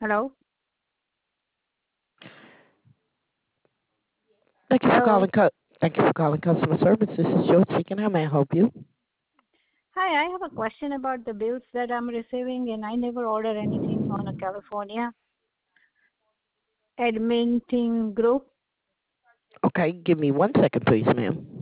Hello? Thank you for Hello? calling. Thank you for calling customer service. This is Joe speaking. How may I help you? Hi, I have a question about the bills that I'm receiving, and I never order anything on a California admitting group. Okay, give me 1 second, please, ma'am.